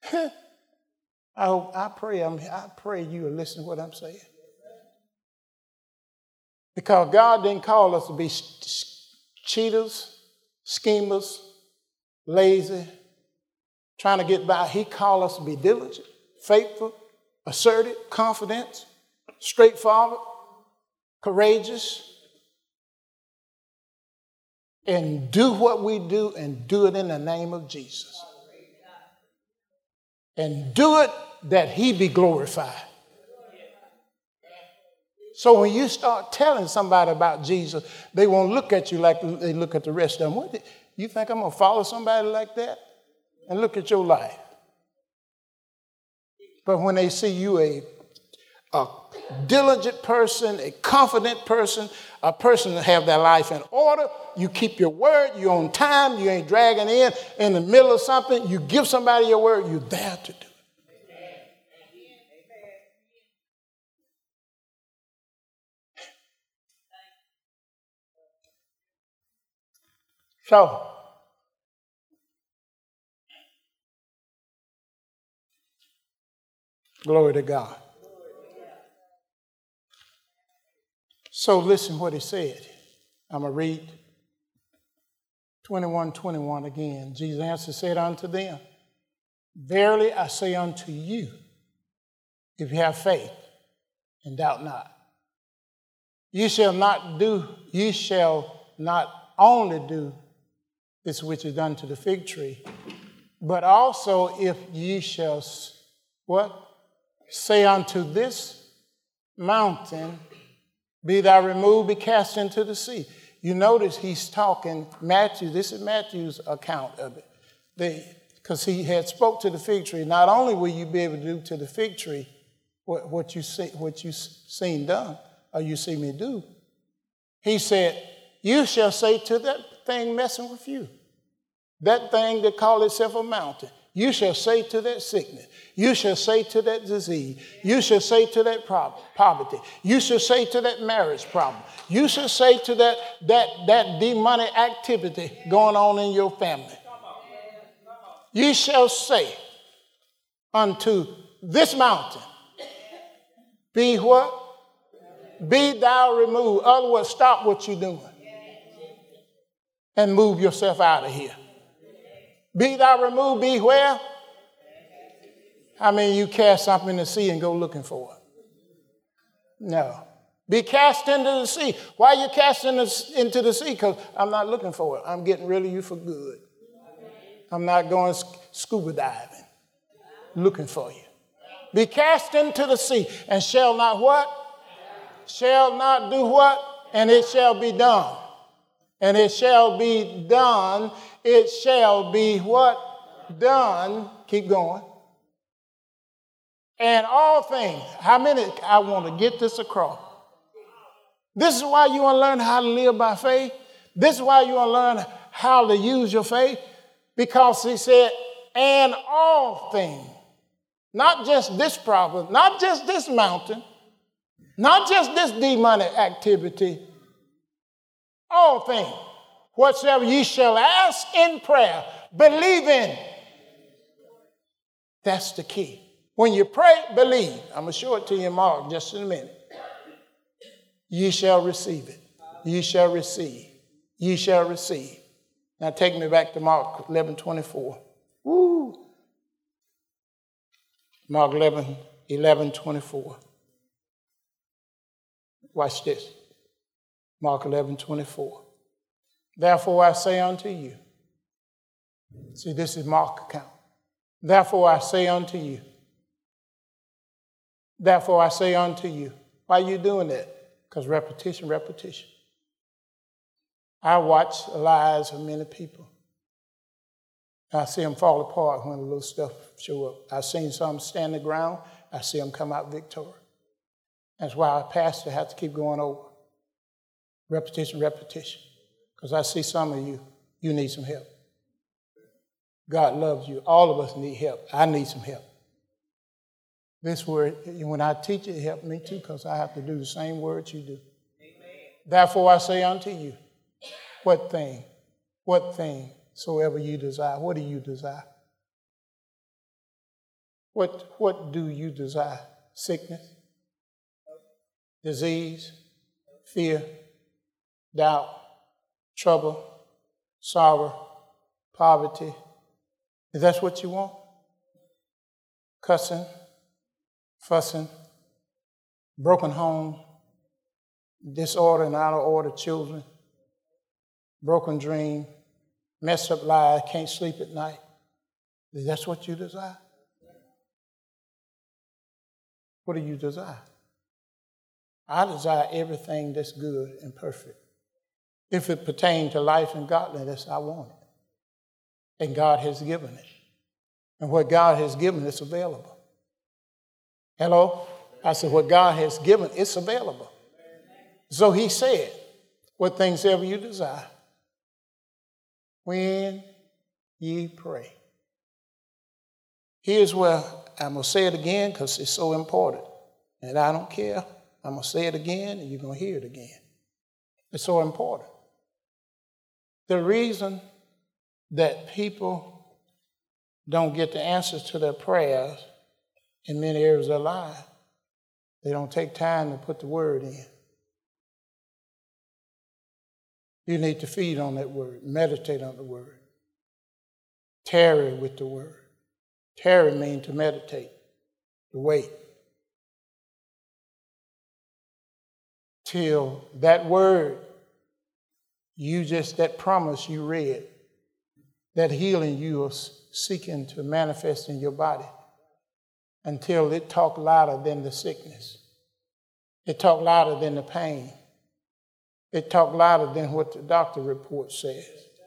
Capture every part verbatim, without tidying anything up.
I hope, I pray, I'm, I pray you will listen to what I'm saying. Because God didn't call us to be cheaters, schemers, lazy, trying to get by. He called us to be diligent, faithful, assertive, confident, straightforward, courageous, and do what we do and do it in the name of Jesus. And do it that he be glorified. So when you start telling somebody about Jesus, they won't look at you like they look at the rest of them. What did, you think I'm going to follow somebody like that? And look at your life. But when they see you a, a diligent person, a confident person, a person that have their life in order, you keep your word, you're on time, you ain't dragging in in the middle of something, you give somebody your word, you're there to do it. So, glory to God. So listen what he said. I'm going to read twenty-one twenty-one again. Jesus answered, said unto them, verily I say unto you, if you have faith and doubt not, you shall not do, you shall not only do this which is done to the fig tree, but also if ye shall, what? Say unto this mountain, be thou removed, be cast into the sea. You notice he's talking, Matthew, this is Matthew's account of it. Because he had spoke to the fig tree. Not only will you be able to do to the fig tree what, what you see, what you seen done, or you see me do, he said, you shall say to that thing messing with you, that thing that call itself a mountain, you shall say to that sickness, you shall say to that disease, you shall say to that problem, poverty, you shall say to that marriage problem, you shall say to that, that, that demonic activity going on in your family. You shall say unto this mountain, be what? Be thou removed. In other words, stop what you're doing and move yourself out of here. Be thou removed, be where? How many of you cast something in the sea and go looking for it? No. Be cast into the sea. Why are you casting into the sea? Because I'm not looking for it. I'm getting rid of you for good. I'm not going scuba diving, looking for you. Be cast into the sea and shall not what? Shall not do what? And it shall be done. And it shall be done. It shall be what? Done. Keep going. And all things. How many? I want to get this across. This is why you want to learn how to live by faith. This is why you want to learn how to use your faith. Because he said, and all things. Not just this problem. Not just this mountain. Not just this demonic activity. All things, whatsoever ye shall ask in prayer, believe in. That's the key. When you pray, believe. I'm going to show it to you in Mark just in a minute. Ye shall receive it. Ye shall receive. Ye shall receive. Now take me back to Mark eleven twenty-four. Woo. Mark eleven, eleven twenty-four. Watch this. Mark eleven twenty-four. Therefore I say unto you. See, this is Mark's account. Therefore I say unto you. Therefore I say unto you. Why are you doing that? Because repetition, repetition. I watch the lives of many people. I see them fall apart when a little stuff show up. I've seen some stand the ground. I see them come out victorious. That's why a pastor has to keep going over. Repetition, repetition. Because I see some of you, you need some help. God loves you. All of us need help. I need some help. This word, when I teach it, it helps me too, because I have to do the same words you do. Amen. Therefore I say unto you, what thing, what thing soever you desire, what do you desire? What, what do you desire? Sickness, disease, fear, doubt, trouble, sorrow, poverty. Is that what you want? Cussing, fussing, broken home, disorder and out of order children, broken dream, messed up life, can't sleep at night. Is that what you desire? What do you desire? I desire everything that's good and perfect. If it pertains to life and godliness, I want it. And God has given it. And what God has given is available. Hello? I said, what God has given, it's available. So he said, what things ever you desire, when ye pray. Here's where I'm going to say it again because it's so important. And I don't care. I'm going to say it again and you're going to hear it again. It's so important. The reason that people don't get the answers to their prayers in many areas of their life, they don't take time to put the word in. You need to feed on that word, meditate on the word, tarry with the word. Tarry means to meditate, to wait. Till that word, you just, that promise you read, that healing you are seeking to manifest in your body, until it talk louder than the sickness. It talk louder than the pain. It talk louder than what the doctor report says.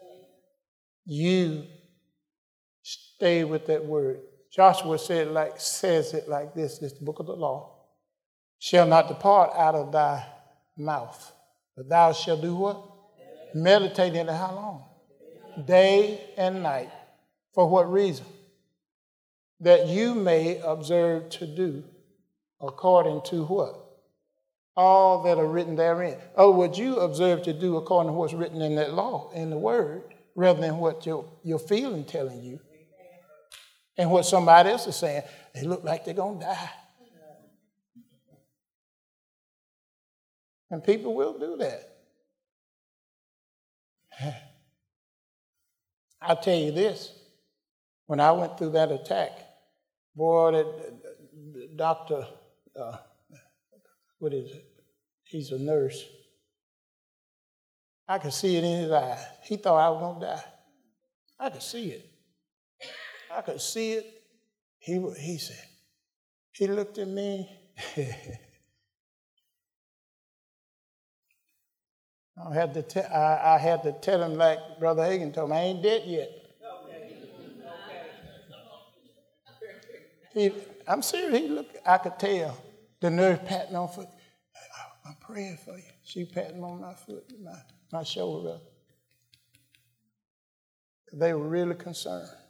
You stay with that word. Joshua said like, says it like this, this book of the law, shall not depart out of thy mouth, but thou shalt do what? Meditate in it how long? Day and night. For what reason? That you may observe to do according to what? All that are written therein. Oh, would you observe to do according to what's written in that law, in the word, rather than what your, your feeling telling you and what somebody else is saying. They look like they're going to die. And people will do that. I'll tell you this. When I went through that attack, boy, that doctor, uh, what is it? He's a nurse. I could see it in his eyes. He thought I was going to die. I could see it. I could see it. He, he said, he looked at me. I had to te- I, I had to tell him like Brother Hagin told me, I ain't dead yet. He, I'm serious. He looked. I could tell the nurse patting on foot. I'm praying for you. She patting on my foot, my, my shoulder. They were really concerned.